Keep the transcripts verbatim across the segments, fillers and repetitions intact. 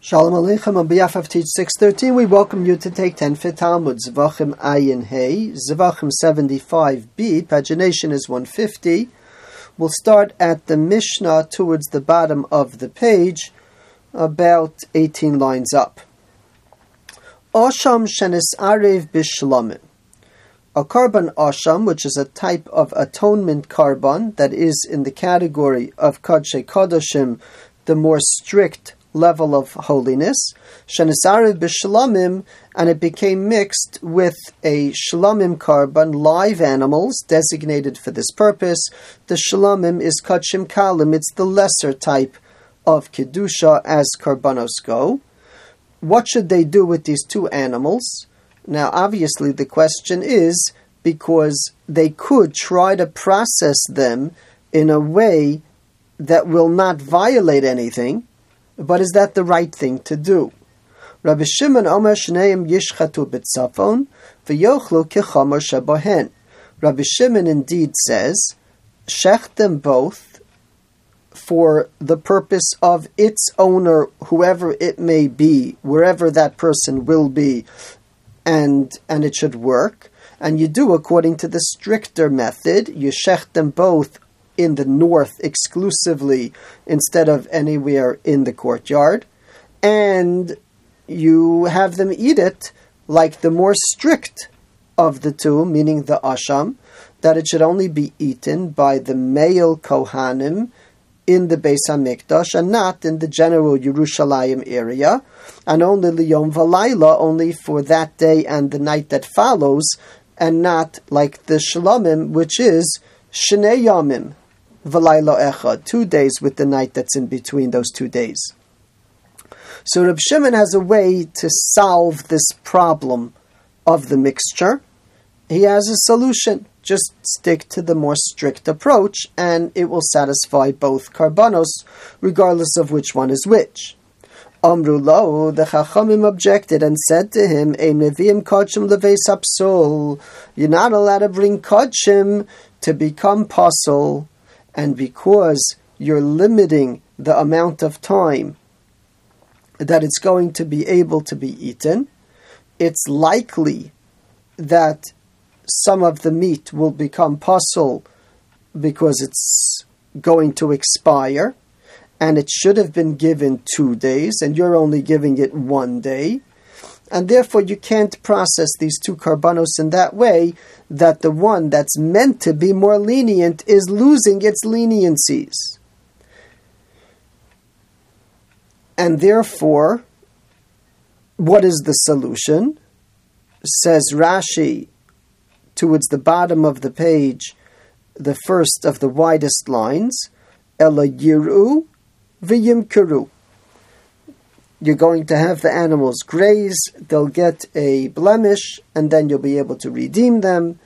Shalom Aleichem. On behalf of Teach six thirteen, we welcome you to take ten for Talmud, Zvachim Ayin Hey, Zvachim seventy-five B, pagination is one fifty. We'll start at the Mishnah towards the bottom of the page, about eighteen lines up. Asham shenis arev bishlamim. A karban asham, which is a type of atonement karban that is in the category of Kodshe Kodashim, the more strict level of holiness, shenesarev b'shlamim, and it became mixed with a shlamim karban, live animals designated for this purpose. The shlamim is kachim kalim; it's the lesser type of kedusha as karbanos go. What should they do with these two animals? Now, obviously, the question is because they could try to process them in a way that will not violate anything. But is that the right thing to do? Rabbi Shimon Omer Shneim Yishchatu B'Tzafon V'Yochlu Kichomer Shebohen. Rabbi Shimon indeed says, shech them both for the purpose of its owner, whoever it may be, wherever that person will be, and and it should work. And you do according to the stricter method. You shech them both in the north exclusively instead of anywhere in the courtyard, and you have them eat it like the more strict of the two, meaning the asham, that it should only be eaten by the male kohanim in the Beis HaMikdash and not in the general Yerushalayim area, and only liyom v'layla, only for that day and the night that follows, and not like the shlamim, which is shnei yamim v'layla echad, two days with the night that's in between those two days. So Reb Shimon has a way to solve this problem of the mixture. He has a solution. Just stick to the more strict approach, and it will satisfy both karbanos, regardless of which one is which. Amru lo, the Chachamim objected and said to him, Ein meviim kodshim leveis hapsul. You're not allowed to bring kodshim to become pasul. And because you're limiting the amount of time that it's going to be able to be eaten, it's likely that some of the meat will become pasul because it's going to expire, and it should have been given two days, and you're only giving it one day. And therefore you can't process these two karbanos in that way, that the one that's meant to be more lenient is losing its leniencies. And therefore, what is the solution? Says Rashi, towards the bottom of the page, the first of the widest lines, Ela yiru v'yimkeru. You're going to have the animals graze, they'll get a blemish, and then you'll be able to redeem them.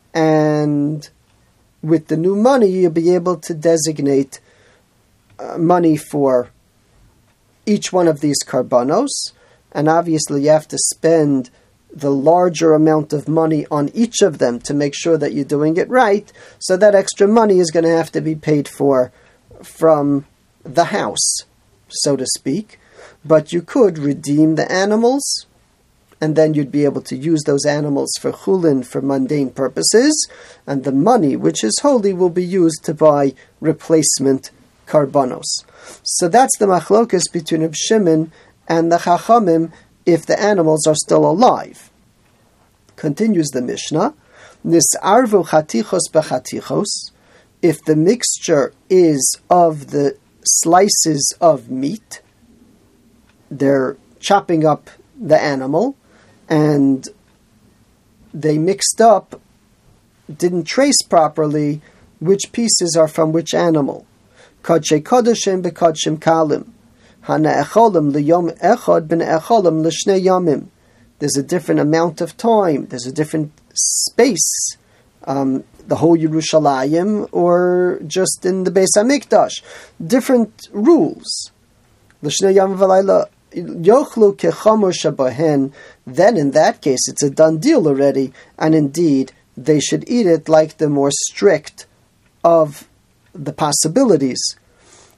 And with the new money, you'll be able to designate uh, money for each one of these karbanos. And obviously you have to spend the larger amount of money on each of them to make sure that you're doing it right. So that extra money is going to have to be paid for from the house, so to speak. But you could redeem the animals, and then you'd be able to use those animals for chulin, for mundane purposes, and the money, which is holy, will be used to buy replacement karbanos. So that's the machlokas between Reb Shimon and the Chachamim if the animals are still alive. Continues the Mishnah, Nis'arvu chatichos b'chatichos, if the mixture is of the slices of meat, they're chopping up the animal, and they mixed up, didn't trace properly which pieces are from which animal. Kodshe kodashim bekodshim kalim. Hana echolim liyom echad ben echolim l'shnei yamim. There's a different amount of time. There's a different space. Um, the whole Yerushalayim, or just in the Beis HaMikdash. Different rules. L'shnei yamim v'layla. Yochlu kechomer shabohen, then in that case it's a done deal already, and indeed they should eat it like the more strict of the possibilities.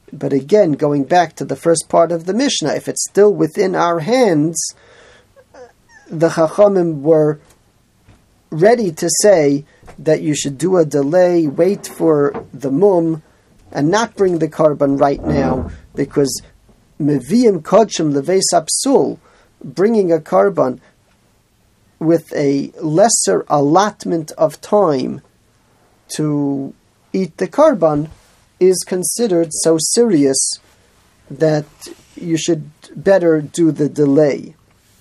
But again, going back to the first part of the Mishnah, if it's still within our hands, the Chachamim were ready to say that you should do a delay, wait for the mum, and not bring the karban right now, because Meviim Kodshim Leveis Apsul, bringing a karban with a lesser allotment of time to eat the karban is considered so serious that you should better do the delay.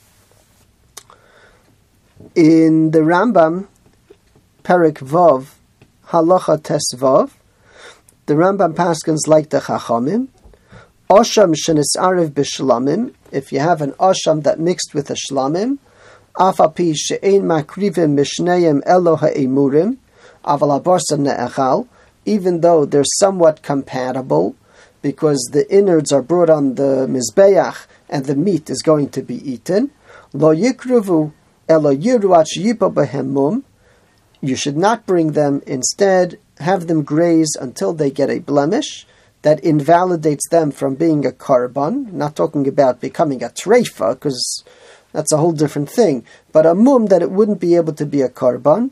In the Rambam, Perek Vav, Halacha Tes Vav, the Rambam paskins like the Chachamim, Osham shenis'arev b'shlamim, if you have an osham that mixed with a shlamim, afapi she'ein makrivim mishnayim elo ha'emurim, aval haborsa ne'echal, even though they're somewhat compatible, because the innards are brought on the mizbeach and the meat is going to be eaten, lo yikruvu elo yiruach yipa behem mum, you should not bring them, instead have them graze until they get a blemish that invalidates them from being a karban. Not talking about becoming a treifa, because that's a whole different thing, but a mum that it wouldn't be able to be a karban.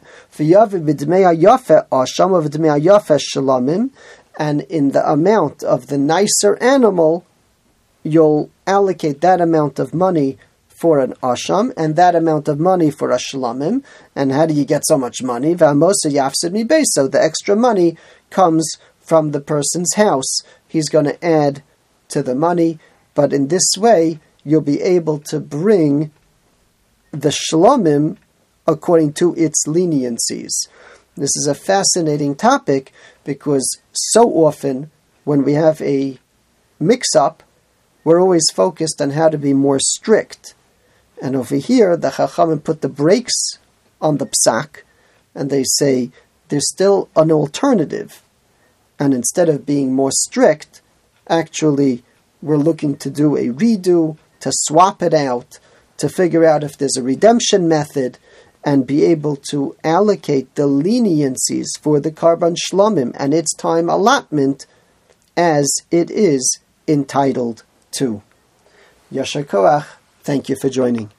And in the amount of the nicer animal, you'll allocate that amount of money for an asham, and that amount of money for a shlamim. And how do you get so much money? So the extra money comes from the person's house. He's going to add to the money, but in this way, you'll be able to bring the shlamim according to its leniencies. This is a fascinating topic, because so often when we have a mix-up, we're always focused on how to be more strict. And over here, the Chachamim put the brakes on the psak, and they say there's still an alternative. And instead of being more strict, actually, we're looking to do a redo, to swap it out, to figure out if there's a redemption method, and be able to allocate the leniencies for the karban shlamim and its time allotment as it is entitled to. Yashar Koach, thank you for joining.